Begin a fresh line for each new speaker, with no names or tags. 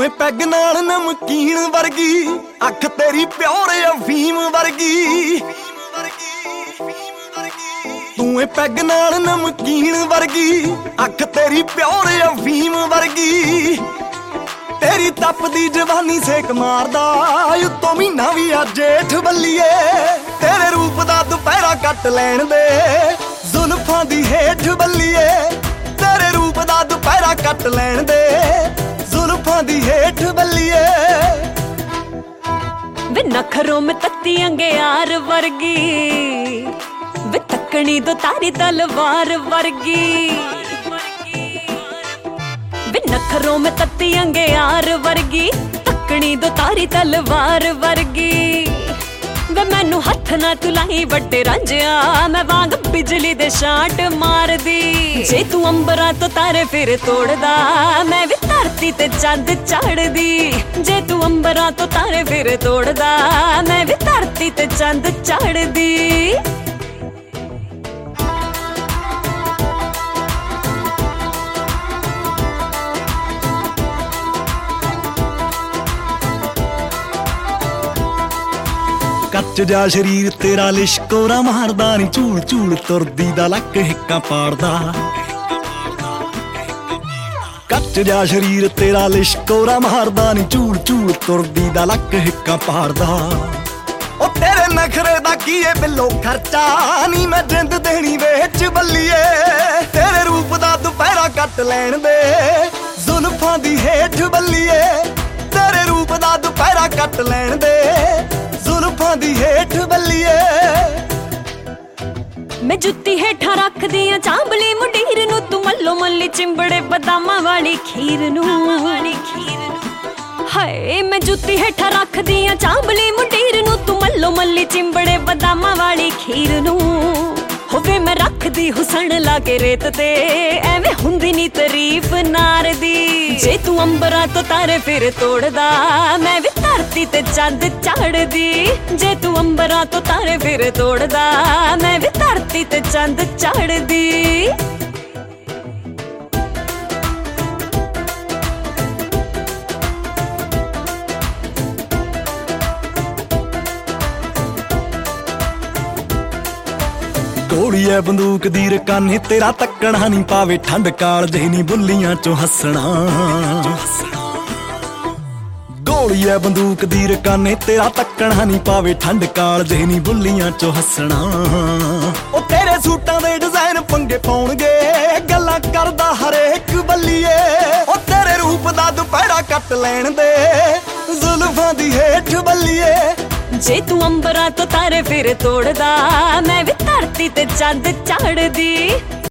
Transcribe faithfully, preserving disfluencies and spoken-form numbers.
ਤੂੰ ਏ ਪੈਗ ਨਾਲ ਨਮਕੀਨ ਵਰਗੀ, ਅੱਖ ਤੇਰੀ ਪਿਓਰ ਅਫੀਮ ਵਰਗੀ। ਤੂੰ ਏ ਪੈਗ ਨਾਲ ਨਮਕੀਨ ਵਰਗੀ, ਅੱਖ ਤੇਰੀ ਪਿਓਰ ਅਫੀਮ ਵਰਗੀ। ਤੇਰੀ ਤਪਦੀ ਜਵਾਨੀ ਸੇਕ ਮਾਰਦਾ, ਉੱਤੋਂ ਮਹੀਨਾ ਵੀ ਆ ਜੇਠ ਬੱਲੀਏ। ਤੇਰੇ ਰੂਪ ਦਾ ਦੁਪਹਿਰਾ ਕੱਟ ਲੈਣ ਦੇ, ਜ਼ੁਲਫਾਂ ਦੀ ਹੇਠ ਬੱਲੀਏ। ਤੇਰੇ ਰੂਪ ਦਾ ਦੁਪਹਿਰਾ ਕੱਟ ਲੈਣ ਦੇ, ਜ਼ੁਲਫਾਂ ਦੀ ਹੇਠ ਬੱਲੀਏ।
ਵੇ ਨਖਰੋਂ ਮੈਂ ਤੱਤੀ ਅੰਗਿਆਰ ਵਰਗੀ, ਵੇ ਤੱਕਣੀ ਦੋ ਤਾਰੀ ਤਲਵਾਰ ਵਰਗੀ। ਵੇ ਨਖਰੋਂ ਮੈਂ ਤੱਤੀ ਅੰਗਿਆਰ ਵਰਗੀ, ਤੱਕਣੀ ਦੋ ਤਾਰੀ ਤਲਵਾਰ ਵਰਗੀ। ਵੇ ਮੈਨੂੰ ਹੱਥ ਨਾ ਤੂੰ ਲਾਈ ਵੱਡੇ ਰਾਂਝਿਆ, ਮੈਂ ਵਾਂਗ ਬਿਜਲੀ ਦੇ ਸ਼ਾਟ ਮਾਰਦੀ। ਜੇ ਤੂੰ ਅੰਬਰਾਂ ਤੋਂ ਤਾਰੇ ਫਿਰ ਤੋੜਦਾ, ਮੈਂ ਵੀ ਧਰਤੀ ਤੇ ਚੰਦ ਚਾੜਦੀ। ਜੇ ਤੂੰ ਅੰਬਰਾਂ ਤੋਂ ਤਾਰੇ ਫਿਰ ਤੋੜਦਾ, ਮੈਂ ਵੀ ਧਰਤੀ ਤੇ ਚੰਦ ਚਾੜਦੀ।
ਕੱਚ ਜਾ ਸ਼ਰੀਰ ਤੇਰਾ ਲਿਸ਼ਕੋਰਾ ਮਾਰਦਾ ਨੀ, ਝੂਲ ਝੂਲ ਤੁਰਦੀ ਦਾ ਲੱਕ ਹਿੱਕਾਂ ਪਾੜਦਾ। ਕੱਚ ਜਾ ਸ਼ਰੀਰ ਤੇਰਾ ਲਿਸ਼ਕੋਰਾ ਮਾਰਦਾ ਨੀ, ਝੂਲ ਝੂਲ ਤੁਰਦੀ ਦਾ ਲੱਕ ਹਿੱਕਾਂ ਪਾੜਦਾ। ਉਹ ਤੇਰੇ ਨਖਰੇ ਦਾ ਕੀ ਏ ਬਿੱਲੋ ਖਰਚਾ, ਨੀ ਮੈਂ ਜਿੰਦ ਦੇਣੀ ਵੇਚ ਬੱਲੀਏ। ਤੇਰੇ ਰੂਪ ਦਾ ਦੁਪਹਿਰਾ ਕੱਟ ਲੈਣ ਦੇ, ਜ਼ੁਲਫਾਂ ਦੀ ਹੇਠ ਬੱਲੀਏ। ਤੇਰੇ ਰੂਪ ਦਾ ਦੁਪਹਿਰਾ ਕੱਟ ਲੈਣ ਦੇ, ਜ਼ੁਲਫਾਂ ਦੀ ਹੇਠ ਬੱਲੀਏ।
ਮੈਂ ਜੁੱਤੀ ਹੇਠਾਂ ਰੱਖਦੀ ਆ ਚਾਂਬਲੀ ਮੁੰਡੀਰ ਨੂੰ, ਤੂੰ ਮੱਲੋ ਮੱਲੀ ਚਿੰਬੜੇ ਬਦਾਮਾਂ ਵਾਲੀ ਖੀਰ ਨੂੰ। ਹਾਏ ਮੈਂ ਜੁੱਤੀ ਹੇਠਾਂ ਰੱਖਦੀ ਆ ਚਾਂਬਲੀ ਮੁੰਡੀਰ ਨੂੰ, ਤੂੰ ਮੱਲੋ ਮੱਲੀ ਚਿੰਬੜੇ ਬਦਾਮਾਂ ਵਾਲੀ ਖੀਰ ਨੂੰ। ਹੋਵੇ ਮੈਂ ਰੱਖਦੀ ਹੁਸਨ ਲਾ ਕੇ ਰੇਤ ਤੇ, ਐਵੇਂ ਹੁੰਦੀ ਨੀ ਤਾਰੀਫ ਨਾਰ ਦੀ। ਜੇ ਤੂੰ ਅੰਬਰਾਂ ਤੋਂ ਤਾਰੇ ਫਿਰ ਤੋੜਦਾ, ਮੈਂ ਵੀ ਧਰਤੀ ਤੇ ਚੰਦ ਚਾੜਦੀ। ਜੇ ਤੂੰ ਅੰਬਰਾਂ ਤੋਂ ਤਾਰੇ ਫਿਰ ਤੋੜਦਾ, ਮੈਂ ਵੀ ਧਰਤੀ ਤੇ ਚੰਦ ਚਾੜਦੀ।
ਗੋਲੀ ਐ ਬੰਦੂਕ ਦੀ ਰਕਾਨੇ, ਤੇਰਾ ਤੱਕਣਾ ਨੀ ਪਾਵੇ ਠੰਡ ਕਾਲਜੇ ਨੀ ਬੁੱਲੀਆਂ ਚੋਂ ਹੱਸਣਾ। ਗੋਲੀ ਐ ਬੰਦੂਕ ਦੀ ਰਕਾਨੇ, ਤੇਰਾ ਤੱਕਣਾ ਨੀ ਪਾਵੇ ਠੰਡ ਕਾਲਜੇ ਨੀ ਬੁੱਲੀਆਂ ਚੋਂ ਹੱਸਣਾ। ਉਹ ਤੇਰੇ ਸੂਟਾਂ ਦੇ ਡਿਜ਼ਾਈਨ ਪੰਗੇ ਪਾਉਣਗੇ, ਗੱਲਾਂ ਕਰਦਾ ਹਰੇਕ ਬੱਲੀਏ। ਉਹ ਤੇਰੇ ਰੂਪ ਦਾ ਦੁਪਹਿਰਾ ਕੱਟ ਲੈਣ ਦੇ, ਜ਼ੁਲਫਾਂ ਦੀ ਹੇਠ ਬੱਲੀਏ।
ਜੇ ਤੂੰ ਅੰਬਰਾਂ ਤੋਂ ਤਾਰੇ ਫਿਰ ਤੋੜਦਾ, ਮੈਂ ਵੀ ਧਰਤੀ ਤੇ ਚੰਦ ਚਾੜਦੀ।